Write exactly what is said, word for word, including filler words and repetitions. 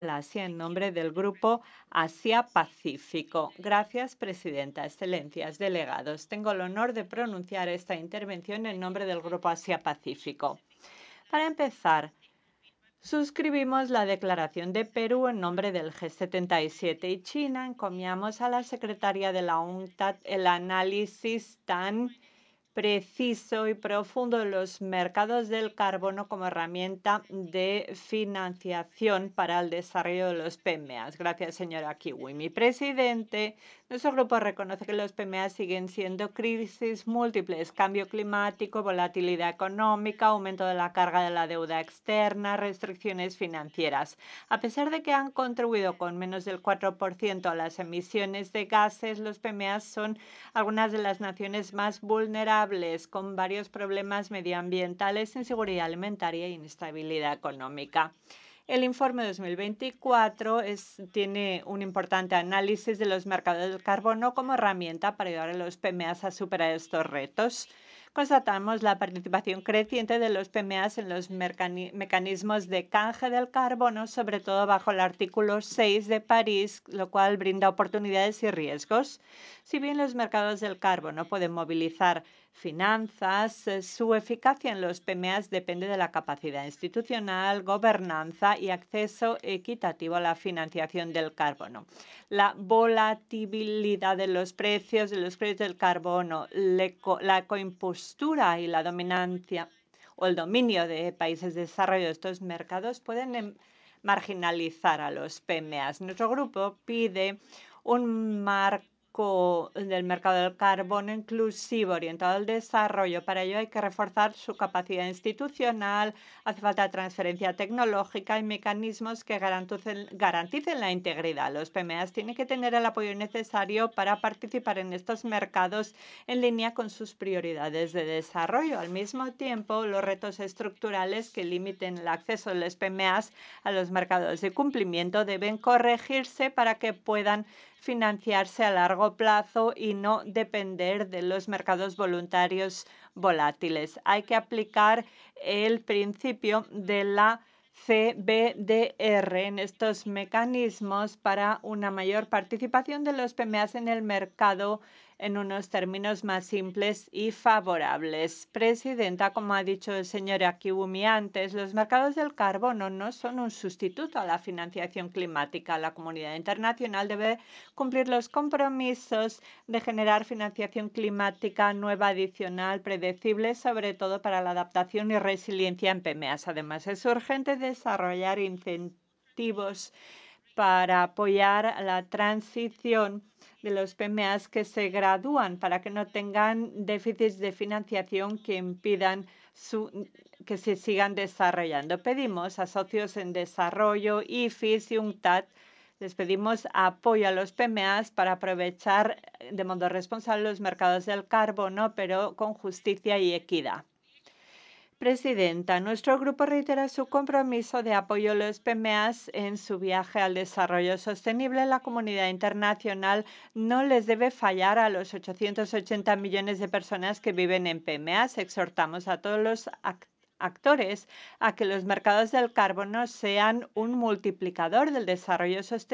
Asia en nombre del Grupo Asia-Pacífico. Gracias, Presidenta, Excelencias, delegados. Tengo el honor de pronunciar esta intervención en nombre del Grupo Asia-Pacífico. Para empezar, suscribimos la declaración de Perú en nombre del G setenta y siete y China. Encomiamos a la secretaria de la UNCTAD el análisis tan preciso y profundo de los mercados del carbono como herramienta de financiación para el desarrollo de los P M As. Gracias, señora Kiwi. Mi presidente, nuestro grupo reconoce que los P M As siguen siendo crisis múltiples: cambio climático, volatilidad económica, aumento de la carga de la deuda externa, restricciones financieras. A pesar de que han contribuido con menos del cuatro por ciento a las emisiones de gases, los P M As son algunas de las naciones más vulnerables, con varios problemas medioambientales, inseguridad alimentaria e inestabilidad económica. El informe dos mil veinticuatro es, tiene un importante análisis de los mercados del carbono como herramienta para ayudar a los P M As a superar estos retos. Constatamos la participación creciente de los P M As en los mecanismos de canje del carbono, sobre todo bajo el artículo seis de París, lo cual brinda oportunidades y riesgos. Si bien los mercados del carbono pueden movilizar finanzas, su eficacia en los P M As depende de la capacidad institucional, gobernanza y acceso equitativo a la financiación del carbono. La volatilidad de los precios de los créditos del carbono, la coimpostura y la dominancia o el dominio de países de desarrollo de estos mercados pueden marginalizar a los P M As. Nuestro grupo pide un marco del mercado del carbono inclusivo, orientado al desarrollo. Para ello hay que reforzar su capacidad institucional, hace falta transferencia tecnológica y mecanismos que garanticen, garanticen la integridad. Los P M As tienen que tener el apoyo necesario para participar en estos mercados en línea con sus prioridades de desarrollo. Al mismo tiempo, los retos estructurales que limiten el acceso de los P M As a los mercados de cumplimiento deben corregirse para que puedan financiarse a largo plazo y no depender de los mercados voluntarios volátiles. Hay que aplicar el principio de la C B D R en estos mecanismos para una mayor participación de los P M As en el mercado en unos términos más simples y favorables. Presidenta, como ha dicho el señor Akiwumi antes, los mercados del carbono no son un sustituto a la financiación climática. La comunidad internacional debe cumplir los compromisos de generar financiación climática nueva, adicional, predecible, sobre todo para la adaptación y resiliencia en P M As. Además, es urgente desarrollar incentivos para apoyar la transición de los P M As que se gradúan para que no tengan déficits de financiación que impidan su, que se sigan desarrollando. Pedimos a socios en desarrollo, I F I S y UNCTAD, les pedimos apoyo a los P M As para aprovechar de modo responsable los mercados del carbono, pero con justicia y equidad. Presidenta, nuestro grupo reitera su compromiso de apoyo a los P M As en su viaje al desarrollo sostenible. La comunidad internacional no les debe fallar a los ochocientos ochenta millones de personas que viven en P M As. Exhortamos a todos los actores a que los mercados del carbono sean un multiplicador del desarrollo sostenible